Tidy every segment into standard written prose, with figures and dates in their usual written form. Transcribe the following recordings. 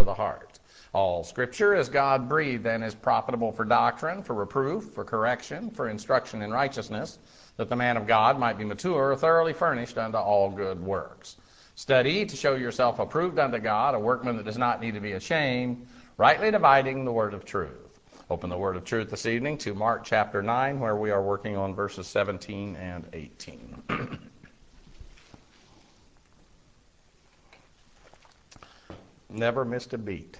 for the heart. All Scripture is God-breathed and is profitable for doctrine, for reproof, for correction, for instruction in righteousness, that the man of God might be mature, thoroughly furnished unto all good works. Study to show yourself approved unto God, a workman that does not need to be ashamed, rightly dividing the word of truth. Open the word of truth this evening to Mark chapter 9, where we are working on verses 17 and 18. Never missed a beat.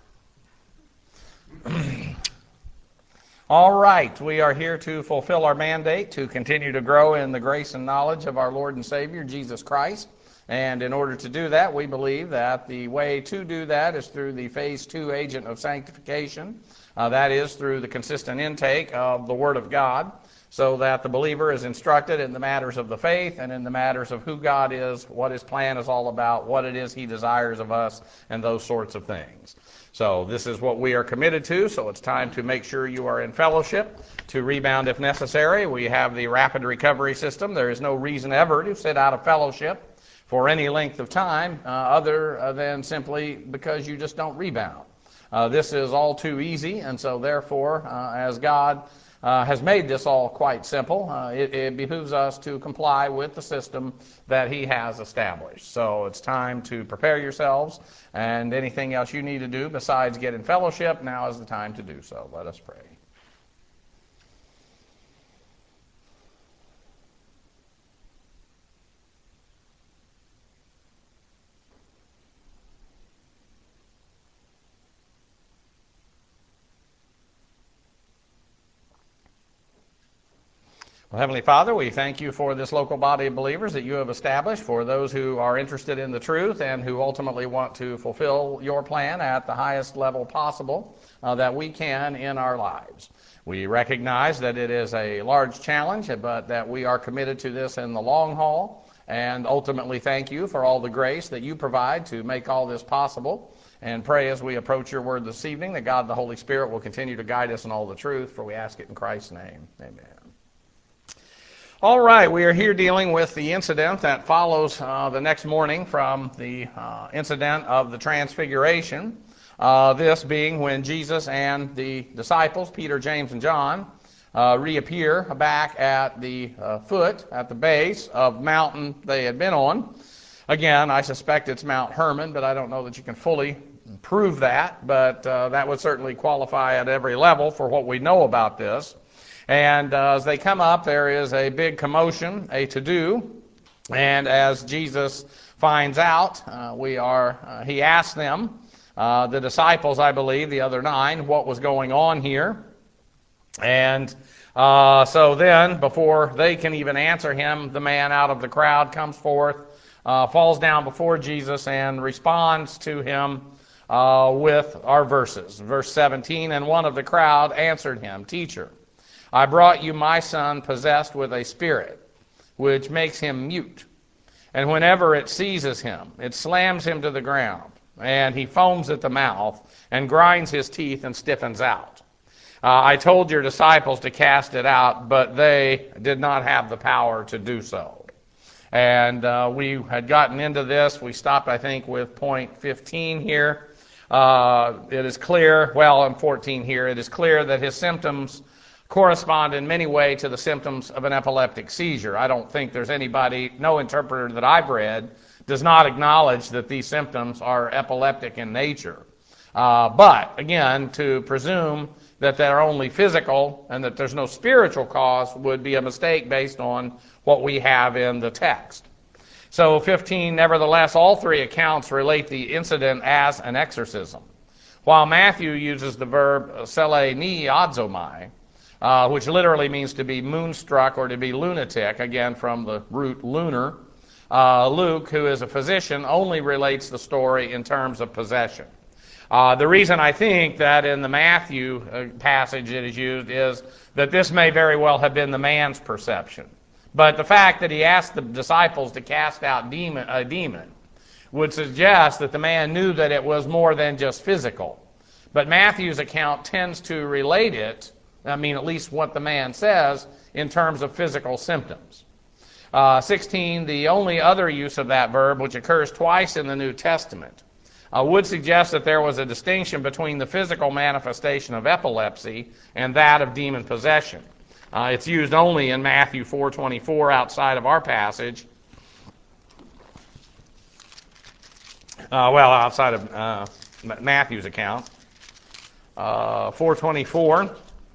All right, we are here to fulfill our mandate, to continue to grow in the grace and knowledge of our Lord and Savior, Jesus Christ. And in order to do that, we believe that the way to do that is through the phase 2 agent of sanctification. That is through the consistent intake of the Word of God, so that the believer is instructed in the matters of the faith and in the matters of who God is, what His plan is all about, what it is He desires of us, and those sorts of things. So this is what we are committed to, so it's time to make sure you are in fellowship, to rebound if necessary. We have the rapid recovery system. There is no reason ever to sit out of fellowship for any length of time other than simply because you just don't rebound. This is all too easy, and so therefore, as God has made this all quite simple, it behooves us to comply with the system that He has established. So it's time to prepare yourselves, and anything else you need to do besides get in fellowship, now is the time to do so. Let us pray. Well, Heavenly Father, we thank you for this local body of believers that you have established, for those who are interested in the truth and who ultimately want to fulfill your plan at the highest level possible that we can in our lives. We recognize that it is a large challenge, but that we are committed to this in the long haul, and ultimately thank you for all the grace that you provide to make all this possible. And pray as we approach your word this evening that God the Holy Spirit will continue to guide us in all the truth, for we ask it in Christ's name. Amen. All right, we are here dealing with the incident that follows the next morning from the incident of the Transfiguration. This being when Jesus and the disciples, Peter, James, and John, reappear back at the foot, at the base of mountain they had been on. Again, I suspect it's Mount Hermon, but I don't know that you can fully prove that, but that would certainly qualify at every level for what we know about this. And as they come up, there is a big commotion, a to-do. And as Jesus finds out, he asks them, the disciples, I believe, the other 9, what was going on here. And so then, before they can even answer him, the man out of the crowd comes forth, falls down before Jesus, and responds to him with our verses. Verse 17, and one of the crowd answered him, Teacher, I brought you my son possessed with a spirit, which makes him mute. And whenever it seizes him, it slams him to the ground, and he foams at the mouth, and grinds his teeth and stiffens out. I told your disciples to cast it out, but they did not have the power to do so. And we had gotten into this. We stopped, I think, with point 15 here. It is clear, I'm 14 here, it is clear that his symptoms correspond in many ways to the symptoms of an epileptic seizure. I don't think there's anybody, no interpreter that I've read, does not acknowledge that these symptoms are epileptic in nature. But, again, to presume that they're only physical and that there's no spiritual cause would be a mistake based on what we have in the text. So, 15, nevertheless, all 3 accounts relate the incident as an exorcism. While Matthew uses the verb seleniazomai, which literally means to be moonstruck or to be lunatic, again from the root lunar. Luke, who is a physician, only relates the story in terms of possession. The reason I think that in the Matthew passage it is used is that this may very well have been the man's perception. But the fact that he asked the disciples to cast out a demon would suggest that the man knew that it was more than just physical. But Matthew's account tends to relate it, at least what the man says, in terms of physical symptoms. 16, the only other use of that verb, which occurs twice in the New Testament, would suggest that there was a distinction between the physical manifestation of epilepsy and that of demon possession. It's used only in Matthew 4:24 outside of our passage. Outside of Matthew's account. 4:24.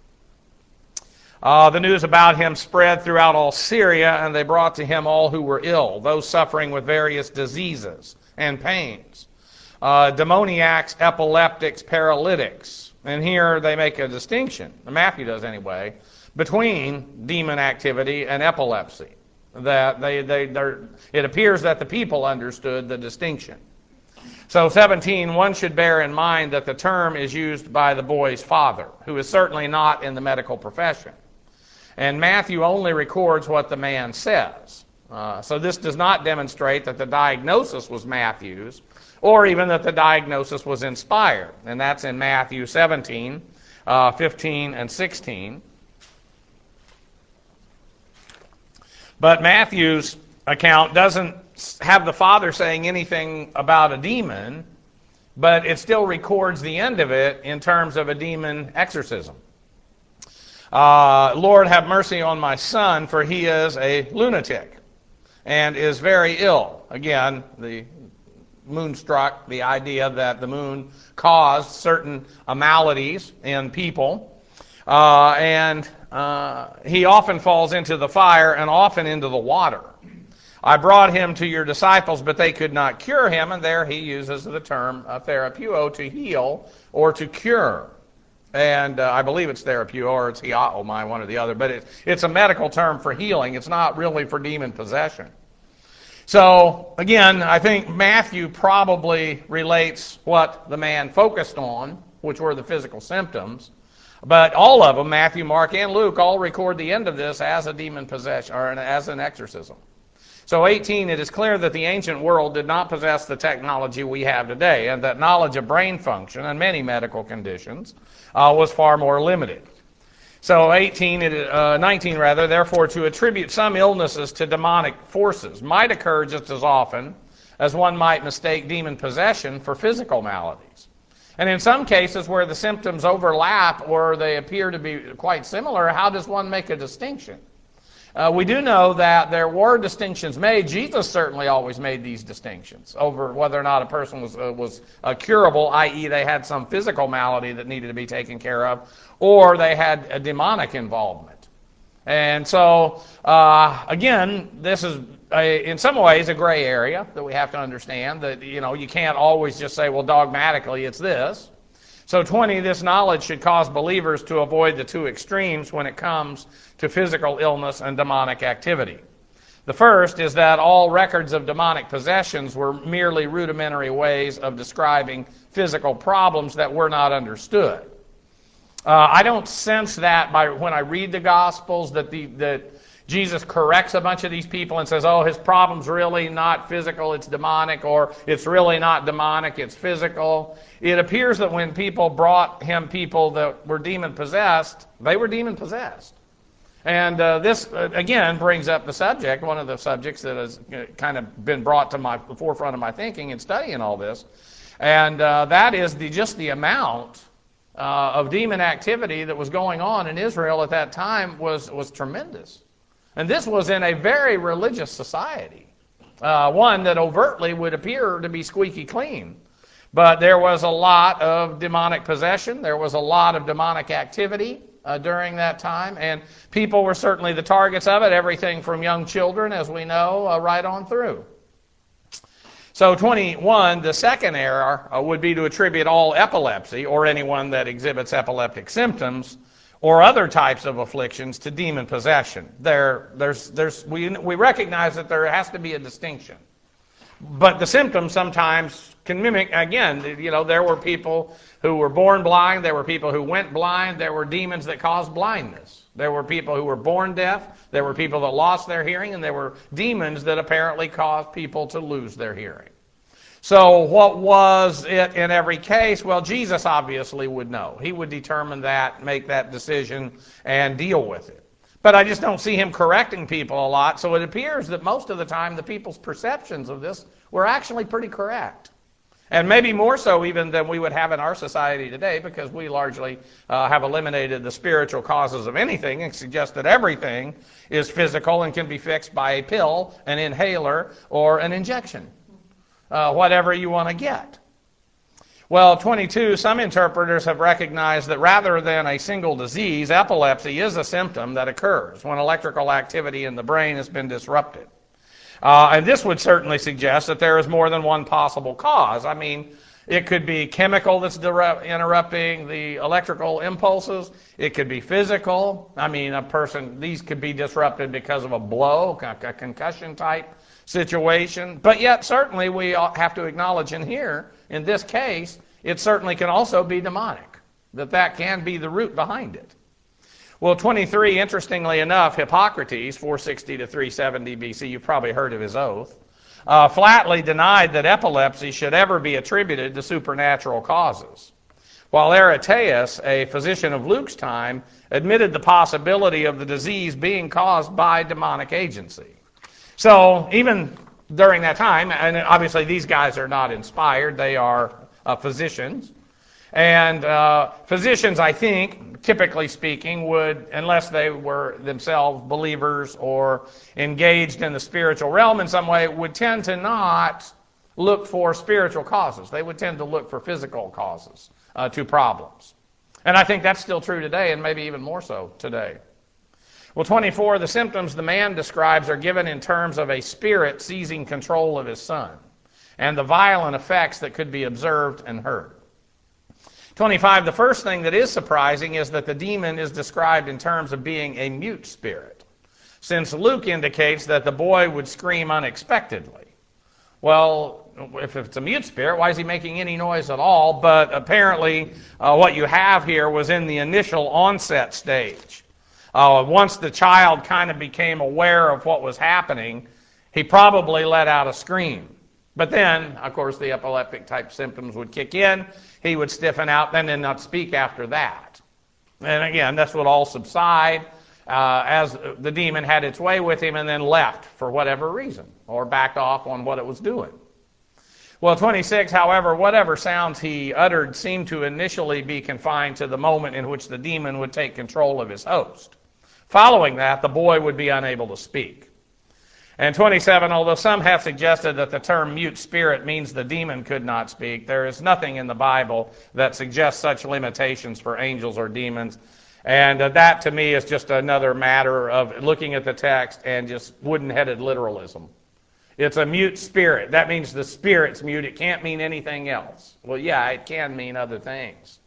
The news about him spread throughout all Syria, and they brought to him all who were ill, those suffering with various diseases and pains, demoniacs, epileptics, paralytics. And here they make a distinction, Matthew does anyway, between demon activity and epilepsy. That it appears that the people understood the distinction. So 17, one should bear in mind that the term is used by the boy's father, who is certainly not in the medical profession. And Matthew only records what the man says. So this does not demonstrate that the diagnosis was Matthew's, or even that the diagnosis was inspired. And that's in Matthew 17, 15, and 16. But Matthew's account doesn't have the father saying anything about a demon, but it still records the end of it in terms of a demon exorcism. Lord, have mercy on my son, for he is a lunatic and is very ill. Again, the moonstruck, the idea that the moon caused certain maladies in people. And he often falls into the fire and often into the water. I brought him to your disciples, but they could not cure him. And there he uses the term therapeuo, to heal or to cure. And I believe it's therapeuo or it's hiaomai, one or the other. But it's a medical term for healing. It's not really for demon possession. So, again, I think Matthew probably relates what the man focused on, which were the physical symptoms. But all of them, Matthew, Mark, and Luke, all record the end of this as a demon possession, or as an exorcism. So 18, it is clear that the ancient world did not possess the technology we have today, and that knowledge of brain function and many medical conditions was far more limited. So 19, therefore, to attribute some illnesses to demonic forces might occur just as often as one might mistake demon possession for physical maladies. And in some cases where the symptoms overlap or they appear to be quite similar, how does one make a distinction? We do know that there were distinctions made. Jesus certainly always made these distinctions over whether or not a person was curable, i.e. they had some physical malady that needed to be taken care of, or they had a demonic involvement. And so, again, this is in some ways a gray area that we have to understand, that you can't always just say, well, dogmatically it's this. So 20, this knowledge should cause believers to avoid the two extremes when it comes to physical illness and demonic activity. The first is that all records of demonic possessions were merely rudimentary ways of describing physical problems that were not understood. I don't sense that when I read the Gospels that Jesus corrects a bunch of these people and says, oh, his problem's really not physical, it's demonic, or it's really not demonic, it's physical. It appears that when people brought him people that were demon-possessed, they were demon-possessed. And this, again, brings up the subject, one of the subjects that has kind of been brought to the forefront of my thinking in studying all this, and that is just the amount of demon activity that was going on in Israel at that time was tremendous. And this was in a very religious society, one that overtly would appear to be squeaky clean. But there was a lot of demonic possession. There was a lot of demonic activity during that time. And people were certainly the targets of it, everything from young children, as we know, right on through. So 21, the second error would be to attribute all epilepsy, or anyone that exhibits epileptic symptoms, or other types of afflictions to demon possession. We recognize that there has to be a distinction. But the symptoms sometimes can mimic, again, there were people who were born blind, there were people who went blind, there were demons that caused blindness. There were people who were born deaf, there were people that lost their hearing, and there were demons that apparently caused people to lose their hearing. So what was it in every case? Well, Jesus obviously would know. He would determine that, make that decision, and deal with it. But I just don't see him correcting people a lot, so it appears that most of the time the people's perceptions of this were actually pretty correct. And maybe more so even than we would have in our society today, because we largely have eliminated the spiritual causes of anything and suggest that everything is physical and can be fixed by a pill, an inhaler, or an injection, whatever you want to get. Well, 22, some interpreters have recognized that rather than a single disease, epilepsy is a symptom that occurs when electrical activity in the brain has been disrupted. And this would certainly suggest that there is more than one possible cause. I mean, it could be chemical that's interrupting the electrical impulses. It could be physical. I mean, these could be disrupted because of a blow, a concussion type situation. But yet, certainly, we have to acknowledge in here, in this case, it certainly can also be demonic, that can be the root behind it. Well, 23, interestingly enough, Hippocrates, 460 to 370 BC, you've probably heard of his oath, flatly denied that epilepsy should ever be attributed to supernatural causes, while Aretaeus, a physician of Luke's time, admitted the possibility of the disease being caused by demonic agency. So even during that time, and obviously these guys are not inspired, they are physicians. And physicians, I think, typically speaking, would, unless they were themselves believers or engaged in the spiritual realm in some way, would tend to not look for spiritual causes. They would tend to look for physical causes to problems. And I think that's still true today, and maybe even more so today. Well, 24, the symptoms the man describes are given in terms of a spirit seizing control of his son, and the violent effects that could be observed and heard. 25, the first thing that is surprising is that the demon is described in terms of being a mute spirit, since Luke indicates that the boy would scream unexpectedly. Well, if it's a mute spirit, why is he making any noise at all? But apparently what you have here was in the initial onset stage. Once the child kind of became aware of what was happening, he probably let out a scream. But then, of course, the epileptic type symptoms would kick in. He would stiffen out, and then not speak after that. And again, this would all subside as the demon had its way with him and then left for whatever reason, or backed off on what it was doing. Well, 26, however, whatever sounds he uttered seemed to initially be confined to the moment in which the demon would take control of his host. Following that, the boy would be unable to speak. And 27, although some have suggested that the term mute spirit means the demon could not speak, there is nothing in the Bible that suggests such limitations for angels or demons. And that, to me, is just another matter of looking at the text and just wooden-headed literalism. It's a mute spirit. That means the spirit's mute. It can't mean anything else. Well, yeah, it can mean other things.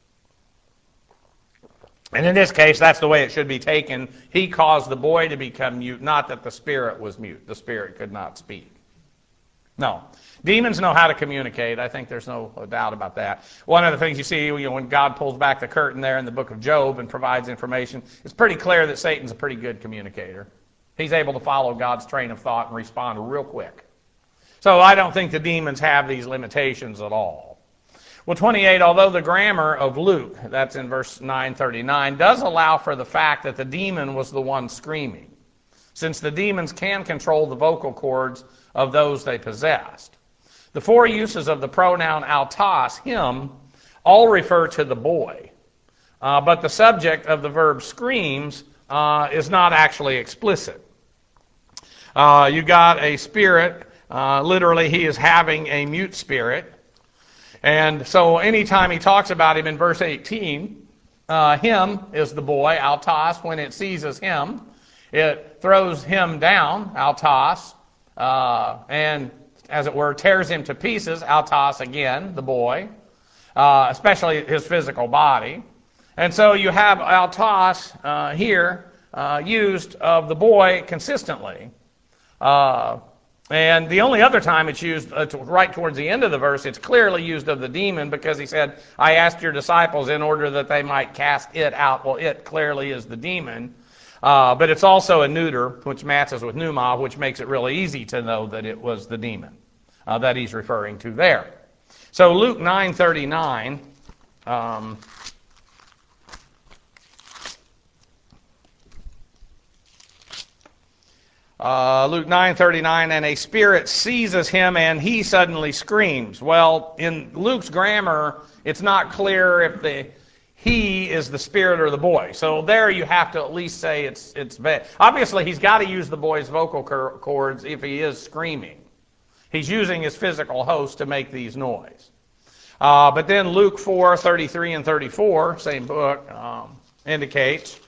And in this case, that's the way it should be taken. He caused the boy to become mute, not that the spirit was mute. The spirit could not speak. No. Demons know how to communicate. I think there's no doubt about that. One of the things you see when God pulls back the curtain there in the book of Job and provides information, it's pretty clear that Satan's a pretty good communicator. He's able to follow God's train of thought and respond real quick. So I don't think the demons have these limitations at all. Well, 28, although the grammar of Luke, that's in verse 939, does allow for the fact that the demon was the one screaming, since the demons can control the vocal cords of those they possessed. The four uses of the pronoun autos, him, all refer to the boy, but the subject of the verb screams is not actually explicit. You got a spirit, literally he is having a mute spirit. And so anytime he talks about him in verse 18, him is the boy, autos. When it seizes him, it throws him down, autos, and as it were, tears him to pieces, autos again, the boy, especially his physical body. And so you have autos here used of the boy consistently. And the only other time it's used right towards the end of the verse, it's clearly used of the demon because he said, I asked your disciples in order that they might cast it out. Well, it clearly is the demon. But it's also a neuter, which matches with pneuma, which makes it really easy to know that it was the demon that he's referring to there. So Luke 9:39. Luke 9:39, and a spirit seizes him and he suddenly screams. Well, in Luke's grammar, it's not clear if the he is the spirit or the boy. So there you have to at least say it's obviously he's got to use the boy's vocal cords if he is screaming. He's using his physical host to make these noise. But then Luke 4:33 and 34, same book, indicates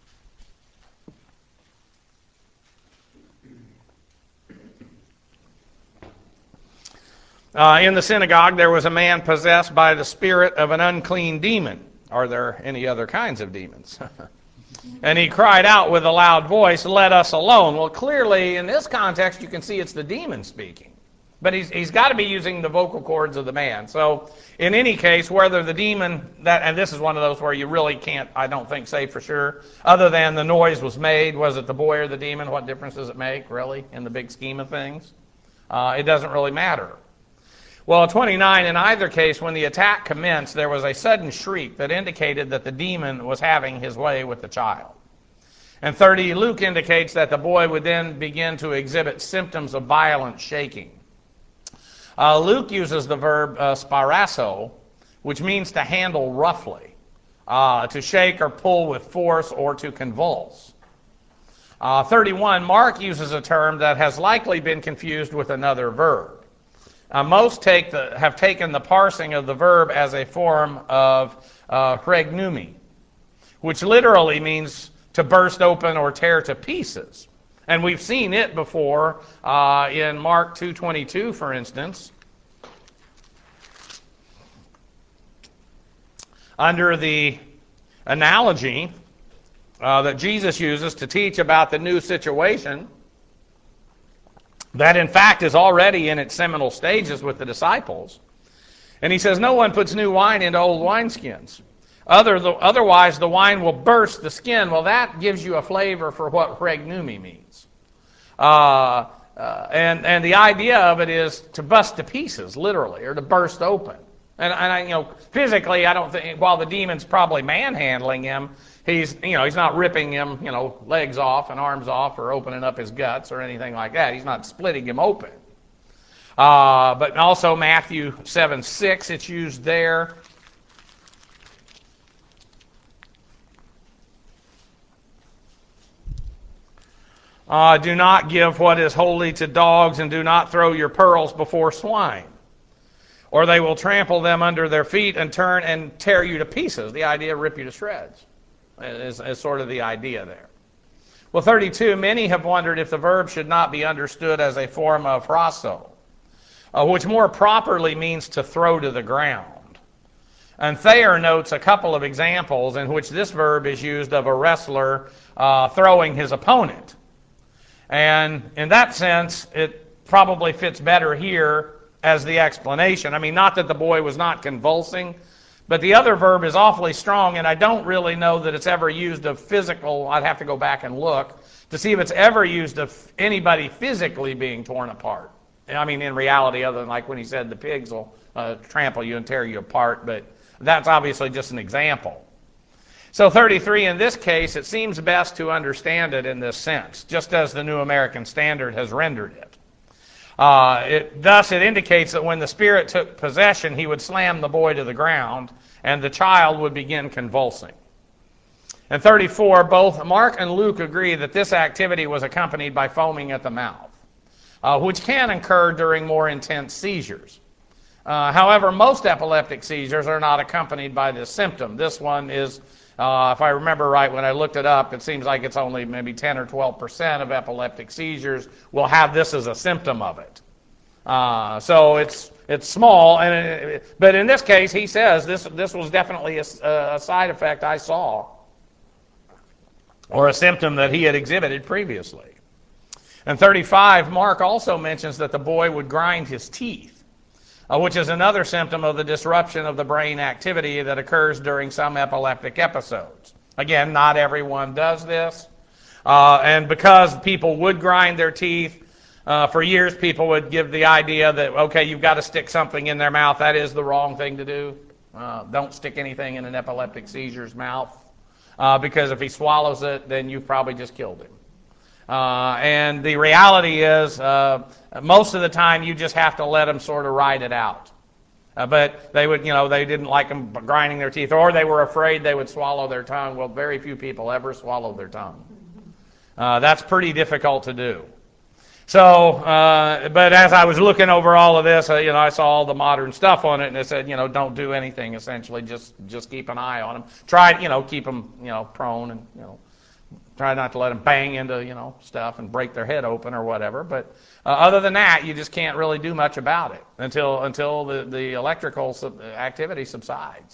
in the synagogue there was a man possessed by the spirit of an unclean demon. Are there any other kinds of demons? And he cried out with a loud voice, "Let us alone." Well, clearly in this context you can see it's the demon speaking. But he's got to be using the vocal cords of the man. So in any case, whether the demon, and this is one of those where you really can't, I don't think, say for sure, other than the noise was made, was it the boy or the demon? What difference does it make, really, in the big scheme of things? It doesn't really matter. Well, 29, in either case, when the attack commenced, there was a sudden shriek that indicated that the demon was having his way with the child. And 30, Luke indicates that the boy would then begin to exhibit symptoms of violent shaking. Luke uses the verb sparasso, which means to handle roughly, to shake or pull with force or to convulse. 31, Mark uses a term that has likely been confused with another verb. Most have taken the parsing of the verb as a form of phregnumi, which literally means to burst open or tear to pieces. And we've seen it before in Mark 2:22, for instance, under the analogy that Jesus uses to teach about the new situation that in fact is already in its seminal stages with the disciples. And he says, "No one puts new wine into old wineskins. Otherwise the wine will burst the skin." Well, that gives you a flavor for what phregnumi means. And the idea of it is to bust to pieces, literally, or to burst open. And I, physically, I don't think, while the demon's probably manhandling him, he's not ripping him, legs off and arms off or opening up his guts or anything like that. He's not splitting him open. But also Matthew 7:6, it's used there. Do not give what is holy to dogs, and do not throw your pearls before swine, or they will trample them under their feet and turn and tear you to pieces. The idea, rip you to shreds, is sort of the idea there. Well, 32, many have wondered if the verb should not be understood as a form of phraso, which more properly means to throw to the ground. And Thayer notes a couple of examples in which this verb is used of a wrestler throwing his opponent. And in that sense, it probably fits better here as the explanation. I mean, not that the boy was not convulsing, but the other verb is awfully strong, and I don't really know that it's ever used of physical. I'd have to go back and look to see if it's ever used of anybody physically being torn apart. I mean, in reality, other than like when he said the pigs will trample you and tear you apart, but that's obviously just an example. So 33, in this case, it seems best to understand it in this sense, just as the New American Standard has rendered it. Thus, it indicates that when the spirit took possession, he would slam the boy to the ground, and the child would begin convulsing. And 34, both Mark and Luke agree that this activity was accompanied by foaming at the mouth, which can occur during more intense seizures. However, most epileptic seizures are not accompanied by this symptom. This one is, if I remember right, when I looked it up, it seems like it's only maybe 10 or 12% of epileptic seizures will have this as a symptom of it. So it's small, but in this case, he says this was definitely a side effect I saw, or a symptom that he had exhibited previously. And 35, Mark also mentions that the boy would grind his teeth, which is another symptom of the disruption of the brain activity that occurs during some epileptic episodes. Again, not everyone does this. And because people would grind their teeth, for years people would give the idea that, okay, you've got to stick something in their mouth. That is the wrong thing to do. Don't stick anything in an epileptic seizure's mouth, because if he swallows it, then you've probably just killed him. And the reality is, most of the time you just have to let them sort of ride it out. But they would, they didn't like them grinding their teeth, or they were afraid they would swallow their tongue. Well, very few people ever swallow their tongue. That's pretty difficult to do. So, but as I was looking over all of this, I saw all the modern stuff on it, and it said, don't do anything. Essentially, just keep an eye on them. Try, keep them, prone, and try not to let them bang into, stuff and break their head open or whatever. But other than that, you just can't really do much about it until the electrical activity subsides.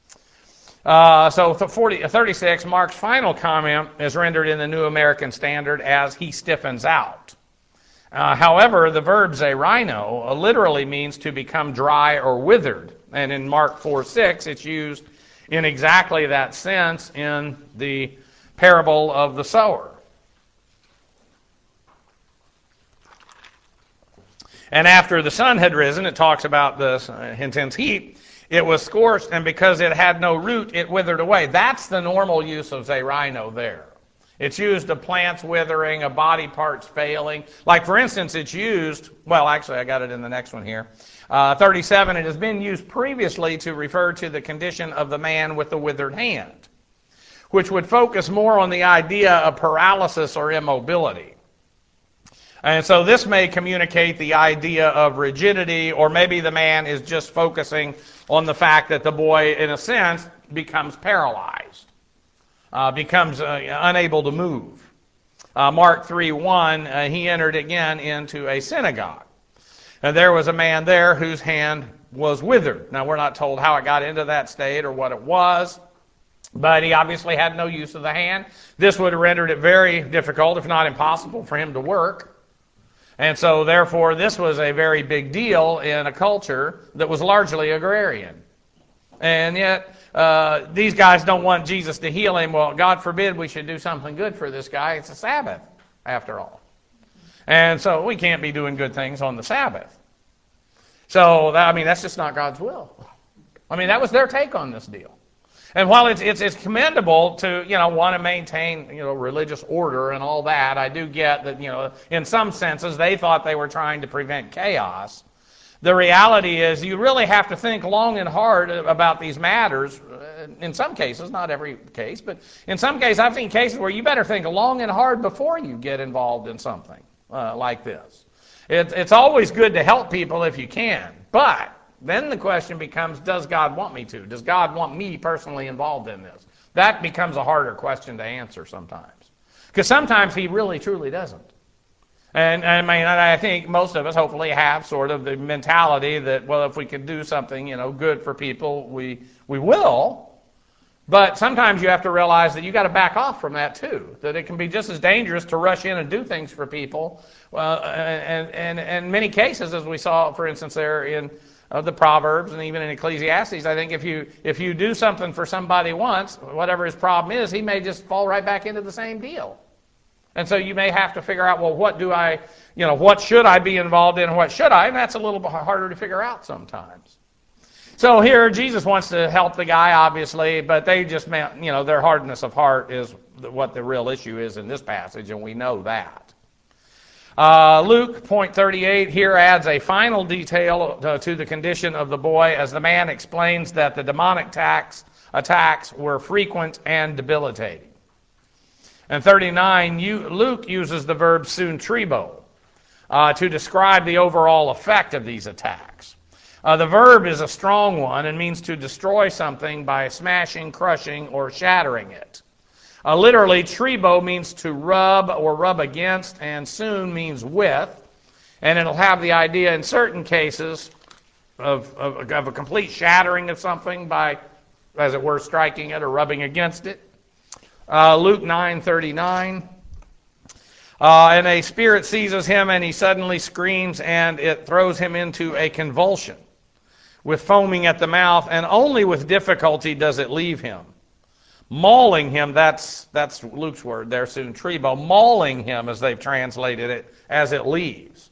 So 36, Mark's final comment is rendered in the New American Standard as he stiffens out. However, the verb zerino literally means to become dry or withered. And in Mark 4:6, it's used in exactly that sense in the parable of the sower. And after the sun had risen, it talks about this intense heat, it was scorched, and because it had no root, it withered away. That's the normal use of zerino there. It's used of plants withering, of body parts failing. Like, for instance, it's used, well, actually, I got it in the next one here. 37, it has been used previously to refer to the condition of the man with the withered hand, which would focus more on the idea of paralysis or immobility. And so this may communicate the idea of rigidity, or maybe the man is just focusing on the fact that the boy, in a sense, becomes paralyzed. Becomes unable to move. Mark 3:1, he entered again into a synagogue. And there was a man there whose hand was withered. Now, we're not told how it got into that state or what it was, but he obviously had no use of the hand. This would have rendered it very difficult, if not impossible, for him to work. And so, therefore, this was a very big deal in a culture that was largely agrarian. And yet, these guys don't want Jesus to heal him. Well, God forbid we should do something good for this guy. It's a Sabbath, after all. And so we can't be doing good things on the Sabbath. So, that's just not God's will. That was their take on this deal. And while it's commendable to, want to maintain, religious order and all that, I do get that, in some senses, they thought they were trying to prevent chaos. The reality is you really have to think long and hard about these matters. In some cases, not every case, but in some cases, I've seen cases where you better think long and hard before you get involved in something like this. It's always good to help people if you can, but then the question becomes, does God want me to? Does God want me personally involved in this? That becomes a harder question to answer sometimes. Because sometimes he really, truly doesn't. And I think most of us hopefully have sort of the mentality that, well, if we can do something, good for people, we will. But sometimes you have to realize that you got to back off from that too. That it can be just as dangerous to rush in and do things for people. And in many cases, as we saw, for instance, there in the Proverbs and even in Ecclesiastes, I think if you do something for somebody once, whatever his problem is, he may just fall right back into the same deal. And so you may have to figure out, well, what should I be involved in and what should I? And that's a little bit harder to figure out sometimes. So here, Jesus wants to help the guy, obviously, but they just meant, their hardness of heart is what the real issue is in this passage, and we know that. Luke, point 38, here adds a final detail to the condition of the boy as the man explains that the demonic attacks were frequent and debilitating. And 39, Luke uses the verb suntribo to describe the overall effect of these attacks. The verb is a strong one and means to destroy something by smashing, crushing, or shattering it. Literally, tribo means to rub or rub against, and sun means with, and it'll have the idea in certain cases of a complete shattering of something by, as it were, striking it or rubbing against it. Luke 9:39. And a spirit seizes him, and he suddenly screams, and it throws him into a convulsion with foaming at the mouth, and only with difficulty does it leave him. Mauling him, that's Luke's word there, suntribo, mauling him, as they've translated it, as it leaves.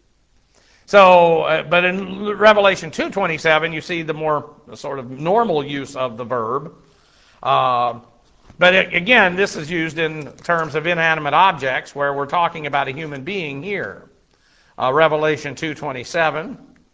So, but in Revelation 2:27, you see the more sort of normal use of the verb. But again, this is used in terms of inanimate objects, where we're talking about a human being here. Revelation 2:27.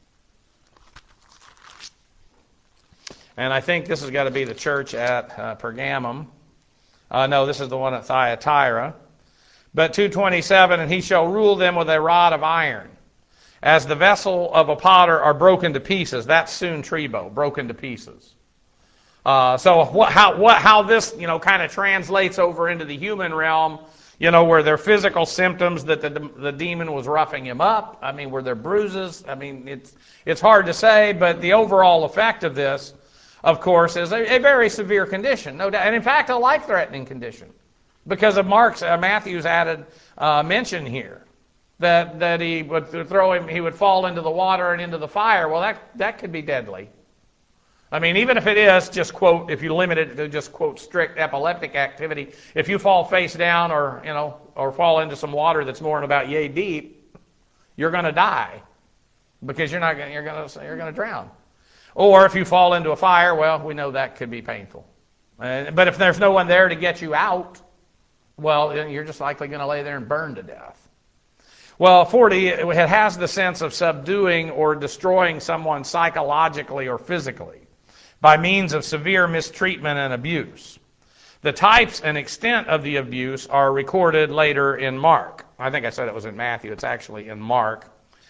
And I think this has got to be the church at Pergamum. No, this is the one at Thyatira. But 2:27, and he shall rule them with a rod of iron, as the vessel of a potter are broken to pieces. That's soon Trebo, broken to pieces. So how this kind of translates over into the human realm, were there physical symptoms that the demon was roughing him up? I mean, were there bruises? I mean, it's hard to say, but the overall effect of this, of course, is a very severe condition, no doubt, and in fact a life-threatening condition, because of Matthew's added mention here that he would throw him, he would fall into the water and into the fire. Well, that could be deadly. I mean, even if it is just quote, if you limit it to just quote strict epileptic activity, if you fall face down or fall into some water that's more than about yay deep, you're going to die because you're going to drown. Or if you fall into a fire, well, we know that could be painful. But if there's no one there to get you out, well, then you're just likely going to lay there and burn to death. Well, 40, it has the sense of subduing or destroying someone psychologically or physically by means of severe mistreatment and abuse. The types and extent of the abuse are recorded later in Mark. I think I said it was in Matthew. It's actually in Mark.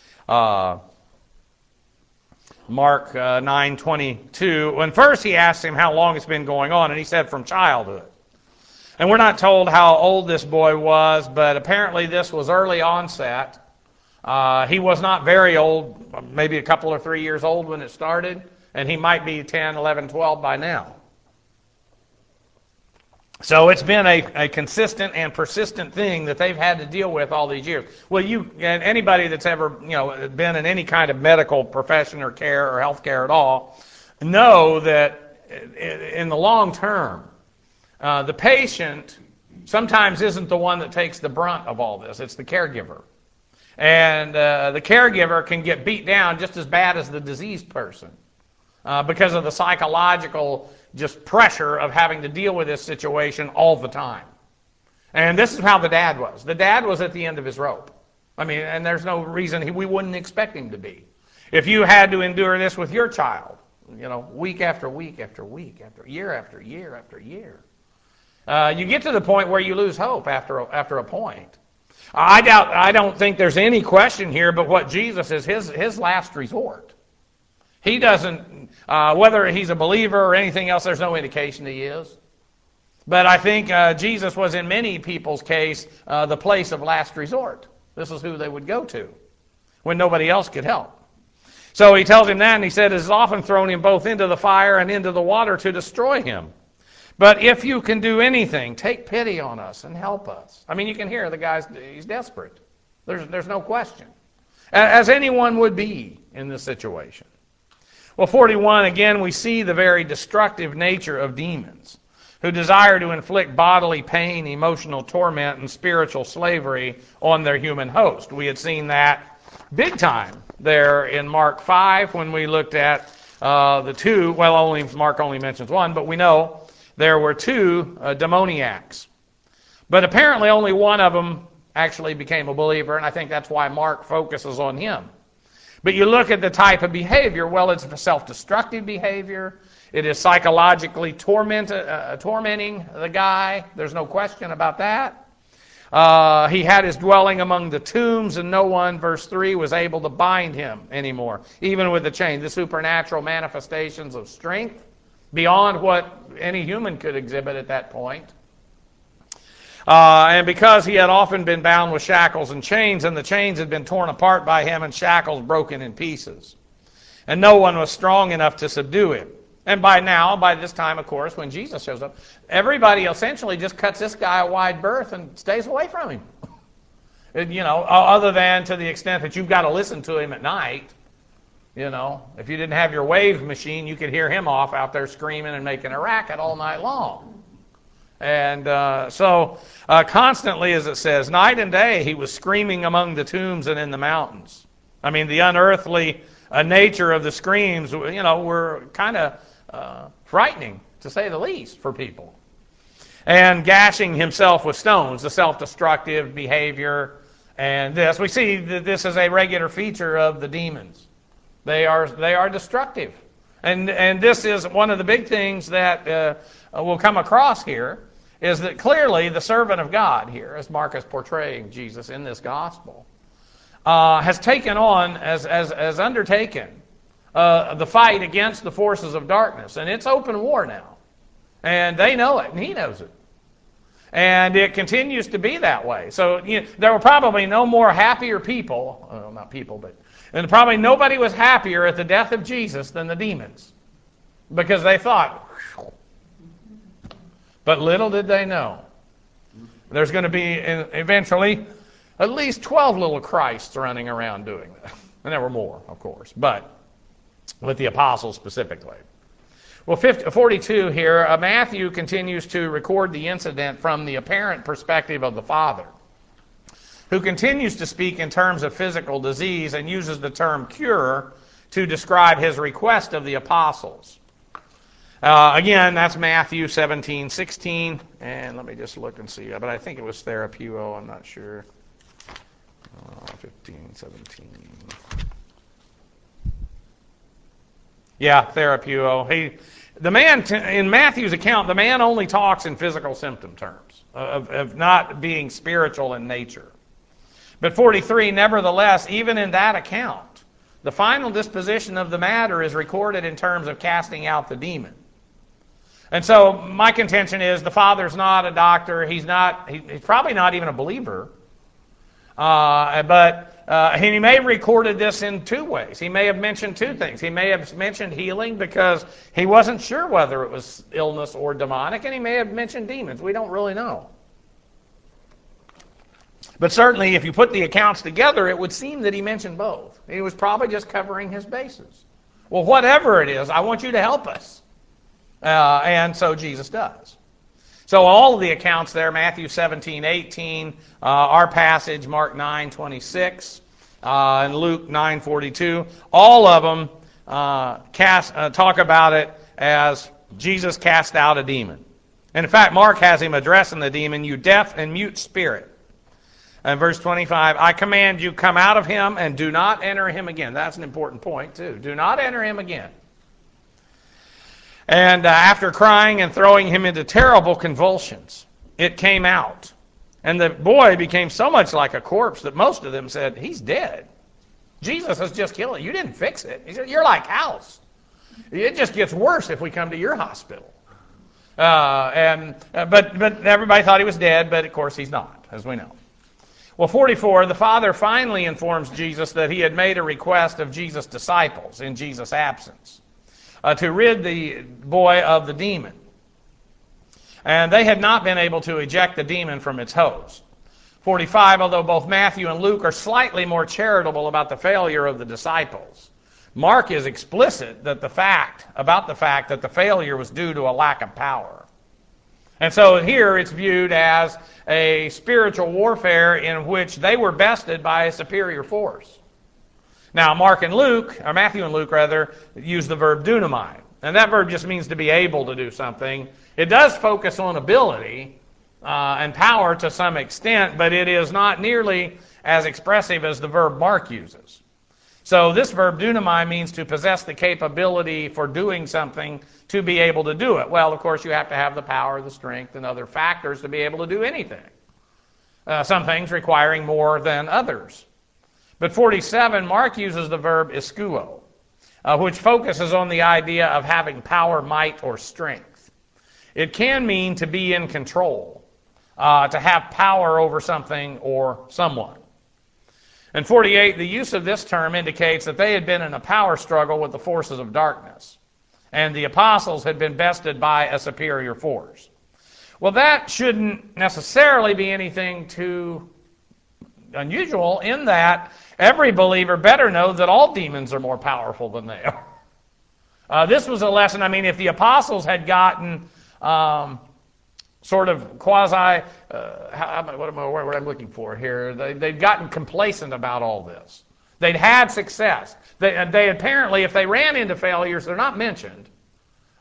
Mark 9:22. When first he asked him how long it's been going on, and he said from childhood. And we're not told how old this boy was, but apparently this was early onset. He was not very old, maybe a couple or 3 years old when it started, and he might be 10, 11, 12 by now. So it's been a consistent and persistent thing that they've had to deal with all these years. Well, anybody that's ever been in any kind of medical profession or care or health care at all know that in the long term, the patient sometimes isn't the one that takes the brunt of all this. It's the caregiver. And the caregiver can get beat down just as bad as the diseased person because of the psychological just pressure of having to deal with this situation all the time. And this is how the dad was. The dad was at the end of his rope. I mean, and there's no reason we wouldn't expect him to be. If you had to endure this with your child, week after week after week, after year after year after year, you get to the point where you lose hope after a point. I don't think there's any question here, but what Jesus is his last resort. He doesn't, whether he's a believer or anything else, there's no indication he is. But I think Jesus was in many people's case the place of last resort. This is who they would go to when nobody else could help. So he tells him that, and he said, "It has often thrown him both into the fire and into the water to destroy him. But if you can do anything, take pity on us and help us." I mean, you can hear the guy's, he's desperate. There's no question. As anyone would be in this situation. Well, 41, again, we see the very destructive nature of demons who desire to inflict bodily pain, emotional torment, and spiritual slavery on their human host. We had seen that big time there in Mark 5 when we looked at the two, Mark only mentions one, but we know there were two demoniacs. But apparently only one of them actually became a believer, and I think that's why Mark focuses on him. But you look at the type of behavior, well, it's self-destructive behavior. It is psychologically tormenting the guy. There's no question about that. He had his dwelling among the tombs, and no one, verse 3, was able to bind him anymore, even with the chain. The supernatural manifestations of strength beyond what any human could exhibit at that point. And because he had often been bound with shackles and chains, and the chains had been torn apart by him and shackles broken in pieces. And no one was strong enough to subdue him. And by this time, of course, when Jesus shows up, everybody essentially just cuts this guy a wide berth and stays away from him. Other than to the extent that you've got to listen to him at night. If you didn't have your wave machine, you could hear him off out there screaming and making a racket all night long. And so constantly, as it says, night and day, he was screaming among the tombs and in the mountains. I mean, the unearthly nature of the screams, were kind of frightening, to say the least, for people. and gashing himself with stones, the self-destructive behavior. And this, we see that this is a regular feature of the demons. They are destructive. And this is one of the big things that we'll come across here, is that clearly the servant of God here, as Mark is portraying Jesus in this gospel, has taken on, as undertaken, the fight against the forces of darkness. And it's open war now. And they know it, and he knows it. And it continues to be that way. So there were probably no more happier people, well, not people, but and probably nobody was happier at the death of Jesus than the demons. Because they thought, but little did they know, there's going to be eventually at least 12 little Christs running around doing that. And there were more, of course, but with the apostles specifically. Well, 42 here, Matthew continues to record the incident from the apparent perspective of the Father, who continues to speak in terms of physical disease and uses the term cure to describe his request of the apostles. Again, that's Matthew 17:16, and let me just look and see, but I think it was Therapuo, I'm not sure. 15:17. Yeah, Therapuo. The man, in Matthew's account, the man only talks in physical symptom terms, of not being spiritual in nature. But 43, nevertheless, even in that account, the final disposition of the matter is recorded in terms of casting out the demon. And so my contention is the Father's not a doctor. He's probably not even a believer. But he may have recorded this in two ways. He may have mentioned two things. He may have mentioned healing because he wasn't sure whether it was illness or demonic, and he may have mentioned demons. We don't really know. But certainly, if you put the accounts together, it would seem that he mentioned both. He was probably just covering his bases. Well, whatever it is, I want you to help us. And so Jesus does. So all of the accounts there, Matthew 17:18, our passage, Mark 9:26, and Luke 9:42, all of them talk about it as Jesus cast out a demon. And in fact, Mark has him addressing the demon, "You deaf and mute spirit." And verse 25, "I command you, come out of him and do not enter him again." That's an important point, too. Do not enter him again. And after crying and throwing him into terrible convulsions, it came out. And the boy became so much like a corpse that most of them said, "He's dead. Jesus has just killed him. You didn't fix it." He said, "You're like House. It just gets worse if we come to your hospital." But everybody thought he was dead, but of course he's not, as we know. Well, 44, the Father finally informs Jesus that he had made a request of Jesus' disciples in Jesus' absence, to rid the boy of the demon. And they had not been able to eject the demon from its host. 45, although both Matthew and Luke are slightly more charitable about the failure of the disciples, Mark is explicit that about the fact that the failure was due to a lack of power. And so here it's viewed as a spiritual warfare in which they were bested by a superior force. Now, Matthew and Luke, use the verb dunamai. And that verb just means to be able to do something. It does focus on ability and power to some extent, but it is not nearly as expressive as the verb Mark uses. So this verb dunamai means to possess the capability for doing something to be able to do it. Well, of course, you have to have the power, the strength, and other factors to be able to do anything. Some things requiring more than others. But 47, Mark uses the verb iskuo, which focuses on the idea of having power, might, or strength. It can mean to be in control, to have power over something or someone. And 48, the use of this term indicates that they had been in a power struggle with the forces of darkness, and the apostles had been bested by a superior force. Well, that shouldn't necessarily be anything too unusual, in that every believer better know that all demons are more powerful than they are. This was a lesson. I mean, if the apostles had gotten sort of quasi, what am I looking for here? They'd gotten complacent about all this. They'd had success. They apparently, if they ran into failures, they're not mentioned.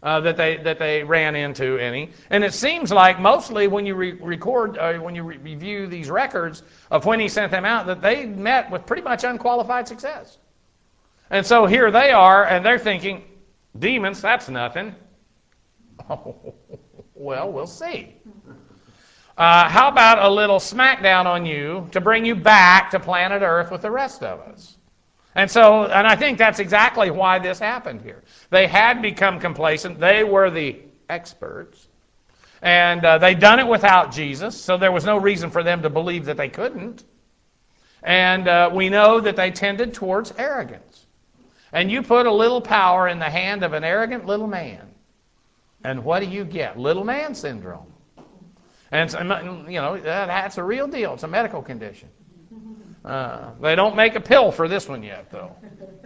that they ran into any. And it seems like mostly when you review these records of when he sent them out, that they met with pretty much unqualified success. And so here they are, and they're thinking, demons, that's nothing. Oh, well, we'll see. How about a little smackdown on you to bring you back to planet Earth with the rest of us? And I think that's exactly why this happened here. They had become complacent. They were the experts. And they'd done it without Jesus, so there was no reason for them to believe that they couldn't. And we know that they tended towards arrogance. And you put a little power in the hand of an arrogant little man, and what do you get? Little man syndrome. And, that's a real deal. It's a medical condition. They don't make a pill for this one yet, though.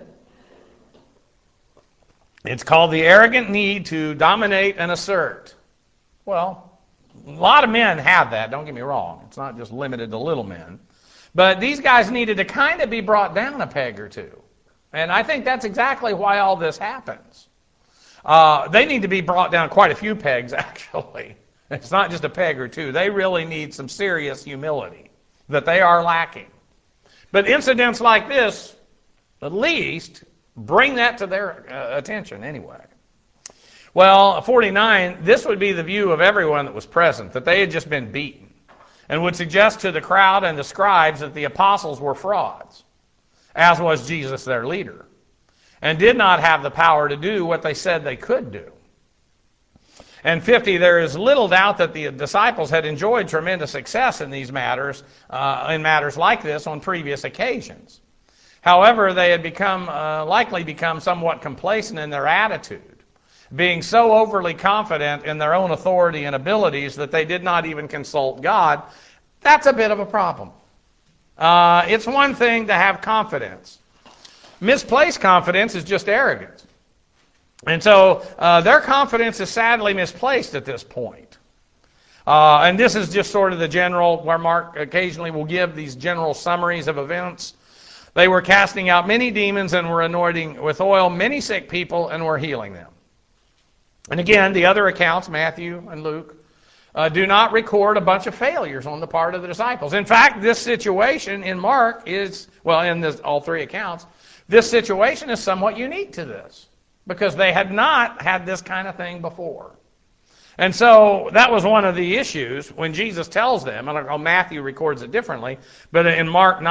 It's called the arrogant need to dominate and assert. Well, a lot of men have that, don't get me wrong. It's not just limited to little men. But these guys needed to kind of be brought down a peg or two. And I think that's exactly why all this happens. They need to be brought down quite a few pegs, actually. It's not just a peg or two. They really need some serious humility that they are lacking. But incidents like this, at least, bring that to their attention anyway. Well, 49, this would be the view of everyone that was present, that they had just been beaten, and would suggest to the crowd and the scribes that the apostles were frauds, as was Jesus their leader, and did not have the power to do what they said they could do. And 50, there is little doubt that the disciples had enjoyed tremendous success in these matters, in matters like this on previous occasions. However, they had likely become somewhat complacent in their attitude, being so overly confident in their own authority and abilities that they did not even consult God. That's a bit of a problem. It's one thing to have confidence. Misplaced confidence is just arrogance. And so their confidence is sadly misplaced at this point. And this is just sort of the general, where Mark occasionally will give these general summaries of events. They were casting out many demons and were anointing with oil many sick people and were healing them. And again, the other accounts, Matthew and Luke, do not record a bunch of failures on the part of the disciples. In fact, this situation in Mark is, all three accounts, this situation is somewhat unique to this, because they had not had this kind of thing before. And so that was one of the issues when Jesus tells them, and Matthew records it differently, but in Mark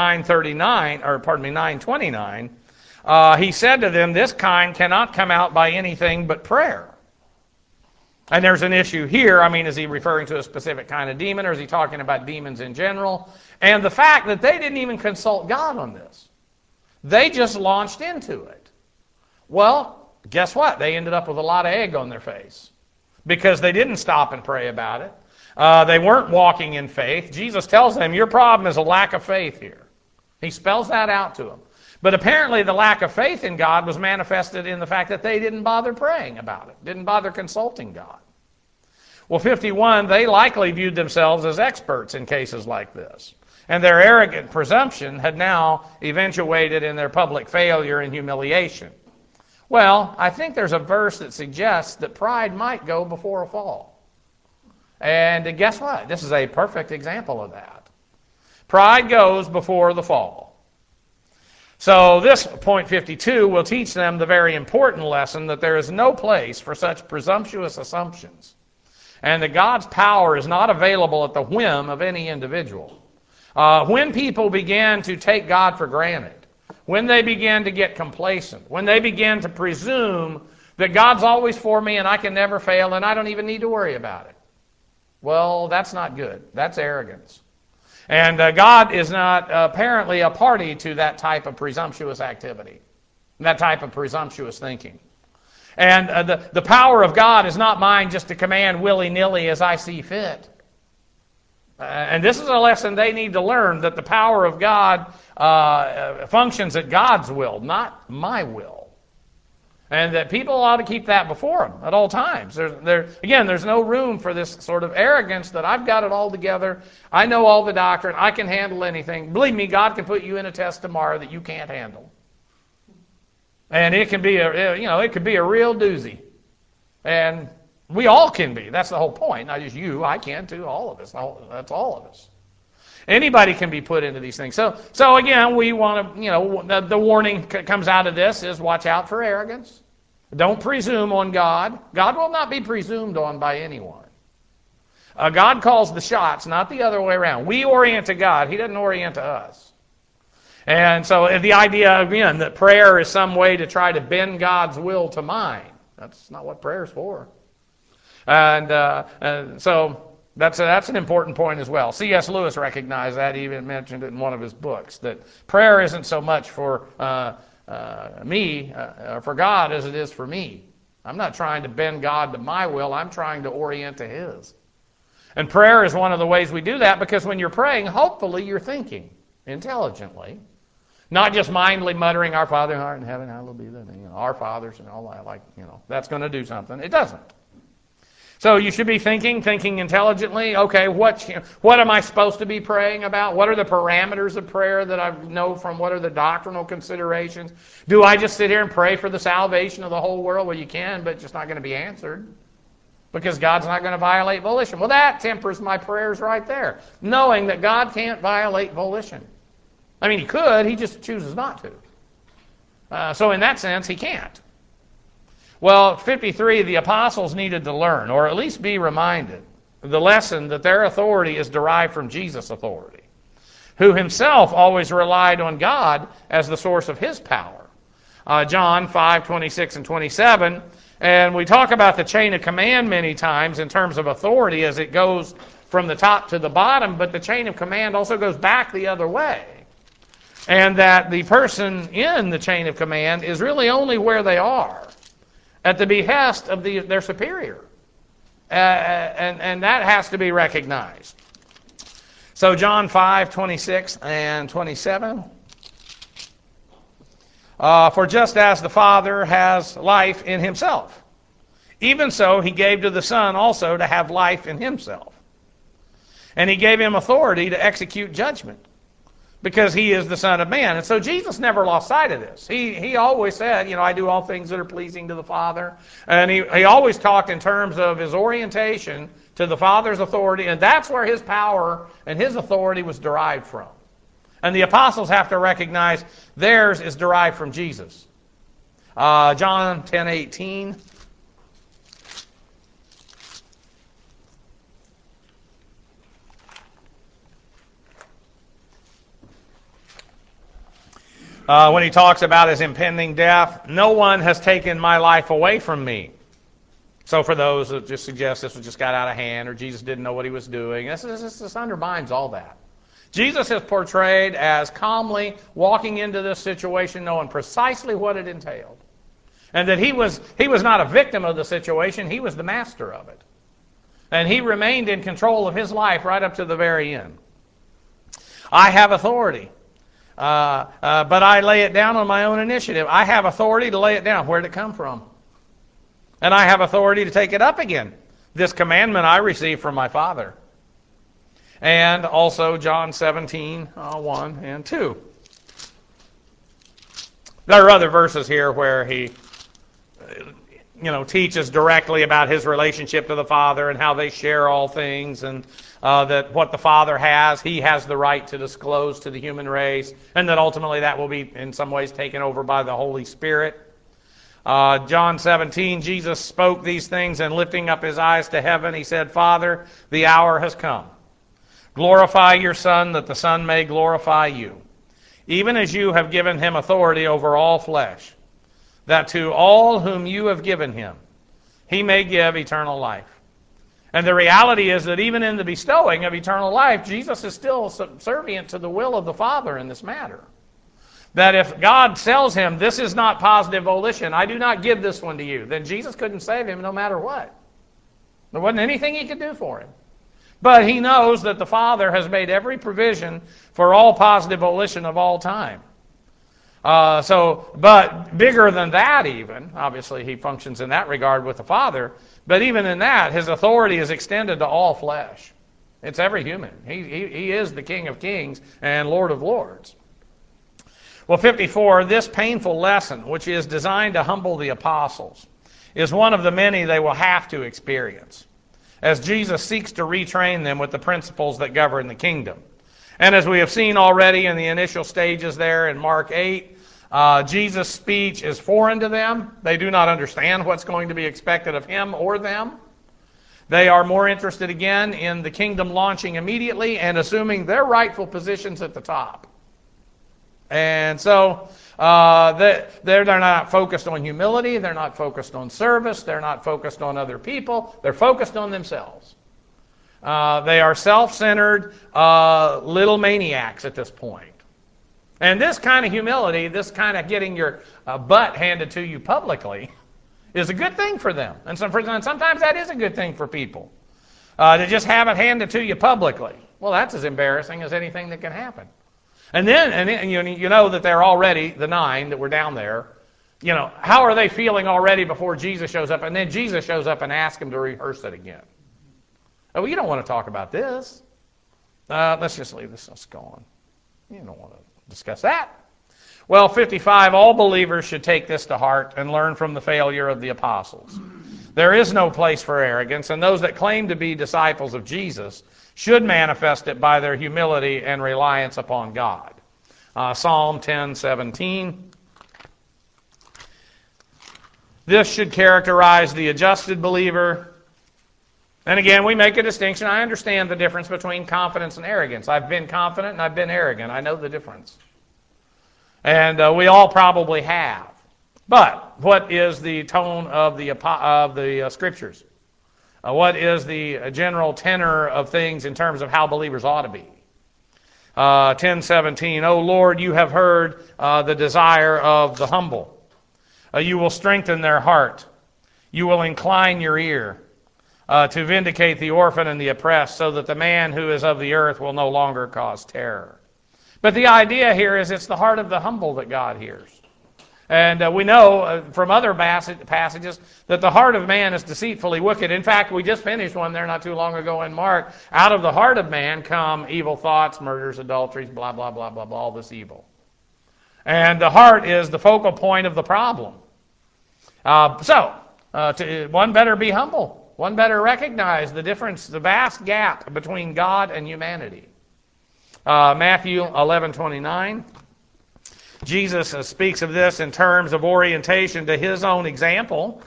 9:29, he said to them, this kind cannot come out by anything but prayer. And there's an issue here. Is he referring to a specific kind of demon, or is he talking about demons in general? And the fact that they didn't even consult God on this. They just launched into it. Well, guess what? They ended up with a lot of egg on their face because they didn't stop and pray about it. They weren't walking in faith. Jesus tells them, your problem is a lack of faith here. He spells that out to them. But apparently the lack of faith in God was manifested in the fact that they didn't bother praying about it, didn't bother consulting God. Well, 51, they likely viewed themselves as experts in cases like this. And their arrogant presumption had now eventuated in their public failure and humiliation. Well, I think there's a verse that suggests that pride might go before a fall. And guess what? This is a perfect example of that. Pride goes before the fall. So this, point 52, will teach them the very important lesson that there is no place for such presumptuous assumptions, and that God's power is not available at the whim of any individual. When people began to take God for granted, when they began to get complacent, when they began to presume that God's always for me and I can never fail and I don't even need to worry about it, well, that's not good. That's arrogance. And God is not apparently a party to that type of presumptuous activity, that type of presumptuous thinking. And the power of God is not mine just to command willy-nilly as I see fit. And this is a lesson they need to learn, that the power of God functions at God's will, not my will. And that people ought to keep that before them at all times. There's no room for this sort of arrogance that I've got it all together, I know all the doctrine, I can handle anything. Believe me, God can put you in a test tomorrow that you can't handle. And it can be a real doozy. And we all can be. That's the whole point. Not just you. I can too. All of us. That's all of us. Anybody can be put into these things. So again, we want to, the warning comes out of this is watch out for arrogance. Don't presume on God. God will not be presumed on by anyone. God calls the shots, not the other way around. We orient to God. He doesn't orient to us. And so the idea, again, that prayer is some way to try to bend God's will to mine. That's not what prayer is for. And so that's an important point as well. C.S. Lewis recognized that. He even mentioned it in one of his books, that prayer isn't so much for me, for God, as it is for me. I'm not trying to bend God to my will. I'm trying to orient to His. And prayer is one of the ways we do that, because when you're praying, hopefully you're thinking intelligently. Not just mindly muttering, Our Father who art in heaven, hallowed be thy name. Our Fathers and all that, that's going to do something. It doesn't. So you should be thinking intelligently. Okay, what am I supposed to be praying about? What are the parameters of prayer that I know from? What are the doctrinal considerations? Do I just sit here and pray for the salvation of the whole world? Well, you can, but it's just not going to be answered, because God's not going to violate volition. Well, that tempers my prayers right there, knowing that God can't violate volition. I mean, He could, He just chooses not to. So in that sense, He can't. Well, 53, the apostles needed to learn, or at least be reminded, the lesson that their authority is derived from Jesus' authority, who Himself always relied on God as the source of His power. John 5:26 and 27, and we talk about the chain of command many times in terms of authority as it goes from the top to the bottom, but the chain of command also goes back the other way. And that the person in the chain of command is really only where they are at the behest of their superior. And that has to be recognized. So John 5:26 and 27. For just as the Father has life in Himself, even so He gave to the Son also to have life in Himself. And He gave Him authority to execute judgment, because He is the Son of Man. And so Jesus never lost sight of this. He always said, I do all things that are pleasing to the Father. And he always talked in terms of His orientation to the Father's authority, and that's where His power and His authority was derived from. And the apostles have to recognize theirs is derived from Jesus. John 10:18. When He talks about His impending death, no one has taken my life away from me. So for those that just suggest this just got out of hand, or Jesus didn't know what He was doing, this undermines all that. Jesus is portrayed as calmly walking into this situation, knowing precisely what it entailed. And that he was not a victim of the situation, He was the master of it. And He remained in control of His life right up to the very end. I have authority. But I lay it down on my own initiative. I have authority to lay it down. Where did it come from? And I have authority to take it up again. This commandment I received from my Father. And also John 17:1 and 2. There are other verses here where He teaches directly about His relationship to the Father and how they share all things, and that what the Father has, He has the right to disclose to the human race, and that ultimately that will be in some ways taken over by the Holy Spirit. John 17, Jesus spoke these things, and lifting up His eyes to heaven, He said, Father, the hour has come. Glorify your Son, that the Son may glorify you, even as you have given Him authority over all flesh, that to all whom you have given Him, He may give eternal life. And the reality is that even in the bestowing of eternal life, Jesus is still subservient to the will of the Father in this matter. That if God tells Him, this is not positive volition, I do not give this one to you, then Jesus couldn't save him no matter what. There wasn't anything He could do for him. But He knows that the Father has made every provision for all positive volition of all time. But bigger than that even, obviously He functions in that regard with the Father, but even in that, His authority is extended to all flesh. It's every human. He is the King of Kings and Lord of Lords. Well, 54, this painful lesson, which is designed to humble the apostles, is one of the many they will have to experience, as Jesus seeks to retrain them with the principles that govern the kingdom. And as we have seen already in the initial stages there in Mark 8, Jesus' speech is foreign to them. They do not understand what's going to be expected of him or them. They are more interested again in the kingdom launching immediately and assuming their rightful positions at the top. And so they're not focused on humility. They're not focused on service. They're not focused on other people. They're focused on themselves. They are self-centered little maniacs at this point. And this kind of humility, this kind of getting your butt handed to you publicly, is a good thing for them. And sometimes that is a good thing for people. To just have it handed to you publicly. Well, that's as embarrassing as anything that can happen. And then you know that they're already, the 9 that were down there, how are they feeling already before Jesus shows up? And then Jesus shows up and asks them to rehearse it again. Oh, you don't want to talk about this. Let's just leave this. Let's go on. You don't want to discuss that. Well, 55, all believers should take this to heart and learn from the failure of the apostles. There is no place for arrogance, and those that claim to be disciples of Jesus should manifest it by their humility and reliance upon God. Psalm 10:17. This should characterize the adjusted believer. And again, we make a distinction. I understand the difference between confidence and arrogance. I've been confident and I've been arrogant. I know the difference. And we all probably have. But what is the tone of the Scriptures? What is the general tenor of things in terms of how believers ought to be? 10:17, O Lord, you have heard the desire of the humble. You will strengthen their heart. You will incline your ear to vindicate the orphan and the oppressed, so that the man who is of the earth will no longer cause terror. But the idea here is it's the heart of the humble that God hears. And we know from other passages that the heart of man is deceitfully wicked. In fact, we just finished one there not too long ago in Mark. Out of the heart of man come evil thoughts, murders, adulteries, blah, blah, blah, blah, blah, all this evil. And the heart is the focal point of the problem. One better be humble. One better recognize the difference, the vast gap between God and humanity. Matthew 11:29. Jesus speaks of this in terms of orientation to his own example.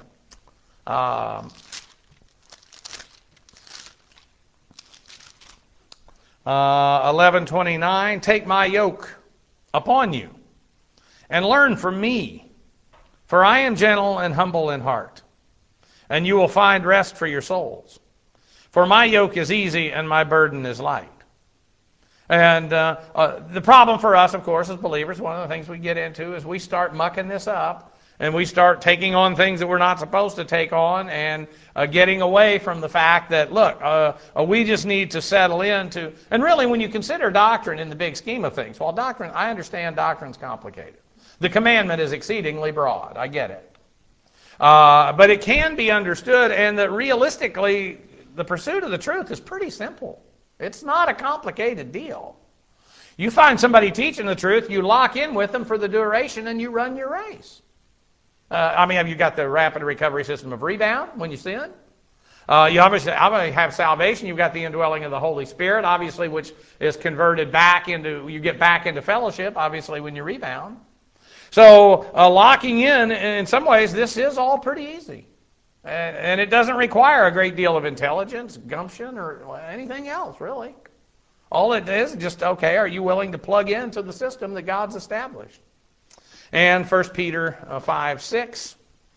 11:29. Take my yoke upon you and learn from me, for I am gentle and humble in heart, and you will find rest for your souls. For my yoke is easy and my burden is light. And the problem for us, of course, as believers, one of the things we get into is we start mucking this up, and we start taking on things that we're not supposed to take on, and getting away from the fact that, look, we just need to settle into, and really when you consider doctrine in the big scheme of things, while doctrine, I understand doctrine's complicated. The commandment is exceedingly broad, I get it. But it can be understood, and that realistically, the pursuit of the truth is pretty simple. It's not a complicated deal. You find somebody teaching the truth, you lock in with them for the duration, and you run your race. You've got the rapid recovery system of rebound when you sin. You obviously have salvation. You've got the indwelling of the Holy Spirit, obviously, which is converted back into, you get back into fellowship, obviously, when you rebound. So locking in some ways, this is all pretty easy. And it doesn't require a great deal of intelligence, gumption, or anything else, really. All it is just, okay, are you willing to plug into the system that God's established? And 1 Peter 5:6.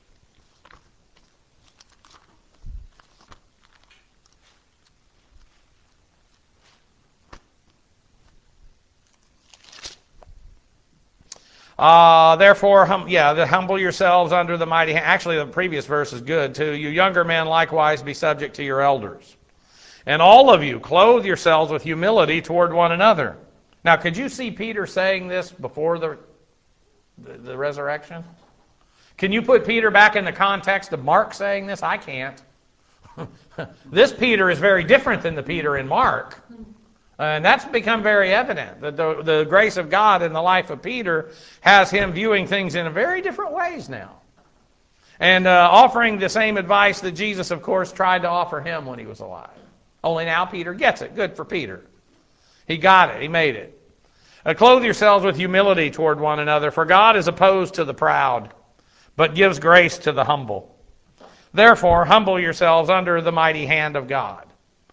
Therefore, humble yourselves under the mighty hand. Actually, the previous verse is good, too. You younger men likewise be subject to your elders. And all of you, clothe yourselves with humility toward one another. Now, could you see Peter saying this before the resurrection? Can you put Peter back in the context of Mark saying this? I can't. This Peter is very different than the Peter in Mark. And that's become very evident, that the grace of God in the life of Peter has him viewing things in very different ways now. And offering the same advice that Jesus, of course, tried to offer him when he was alive. Only now Peter gets it. Good for Peter. He got it. He made it. Clothe yourselves with humility toward one another, for God is opposed to the proud, but gives grace to the humble. Therefore, humble yourselves under the mighty hand of God,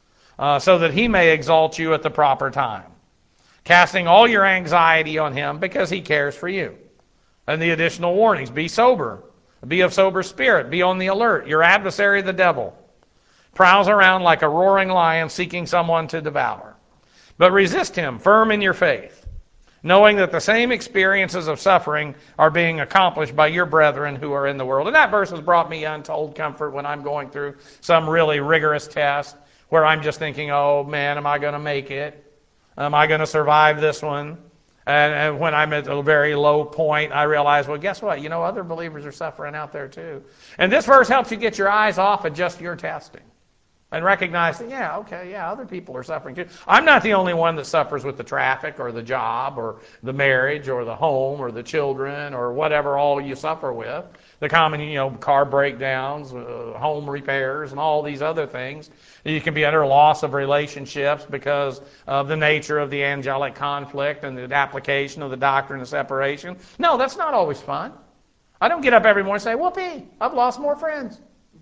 so that he may exalt you at the proper time, casting all your anxiety on him because he cares for you. And the additional warnings: be sober, be of sober spirit, be on the alert. Your adversary, the devil, prowls around like a roaring lion seeking someone to devour. But resist him, firm in your faith, knowing that the same experiences of suffering are being accomplished by your brethren who are in the world. And that verse has brought me untold comfort when I'm going through some really rigorous test where I'm just thinking, oh man, am I going to make it? Am I going to survive this one? And when I'm at a very low point, I realize, well, guess what? Other believers are suffering out there too. And this verse helps you get your eyes off of just your testing and recognize that, other people are suffering too. I'm not the only one that suffers with the traffic or the job or the marriage or the home or the children or whatever all you suffer with. The common, car breakdowns, home repairs, and all these other things. You can be under loss of relationships because of the nature of the angelic conflict and the application of the doctrine of separation. No, that's not always fun. I don't get up every morning and say, whoopee, I've lost more friends.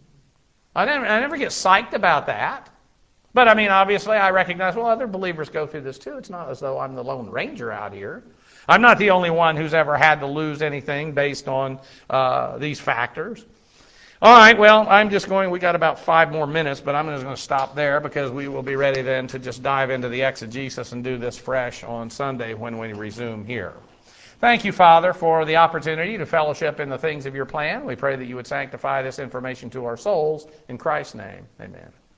I never get psyched about that. But obviously I recognize, other believers go through this too. It's not as though I'm the Lone Ranger out here. I'm not the only one who's ever had to lose anything based on these factors. All right, we got about 5 more minutes, but I'm just going to stop there because we will be ready then to just dive into the exegesis and do this fresh on Sunday when we resume here. Thank you, Father, for the opportunity to fellowship in the things of your plan. We pray that you would sanctify this information to our souls. In Christ's name, amen.